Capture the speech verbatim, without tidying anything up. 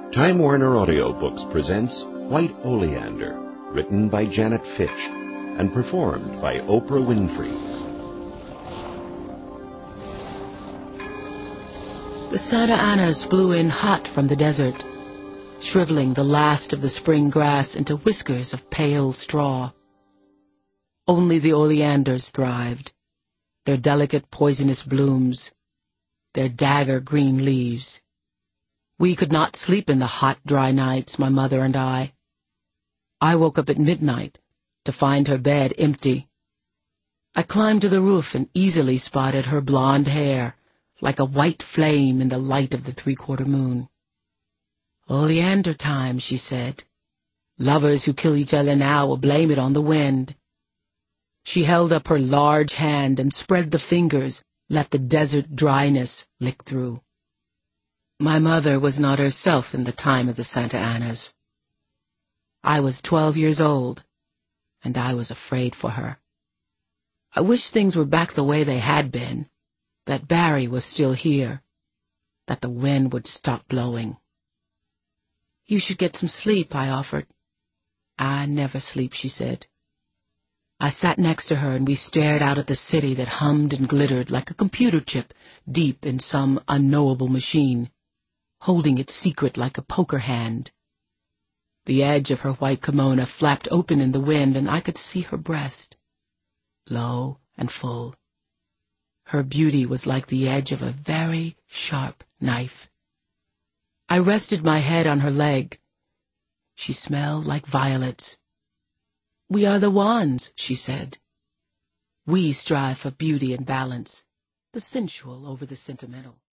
Time Warner Audiobooks presents White Oleander, written by Janet Fitch and performed by Oprah Winfrey. The Santa Anas blew in hot from the desert, shriveling the last of the spring grass into whiskers of pale straw. Only the oleanders thrived, their delicate poisonous blooms, their dagger green leaves. We could not sleep in the hot, dry nights, my mother and I. I woke up at midnight to find her bed empty. I climbed to the roof and easily spotted her blonde hair, like a white flame in the light of the three-quarter moon. "Oleander time," she said. "Lovers who kill each other now will blame it on the wind." She held up her large hand and spread the fingers, let the desert dryness lick through. My mother was not herself in the time of the Santa Anas. I was twelve years old, and I was afraid for her. I wish things were back the way they had been, that Barry was still here, that the wind would stop blowing. "You should get some sleep," I offered. "I never sleep," she said. I sat next to her and we stared out at the city that hummed and glittered like a computer chip deep in some unknowable machine, holding its secret like a poker hand. The edge of her white kimono flapped open in the wind, and I could see her breast, low and full. Her beauty was like the edge of a very sharp knife. I rested my head on her leg. She smelled like violets. "We are the wands," she said. "We strive for beauty and balance, the sensual over the sentimental."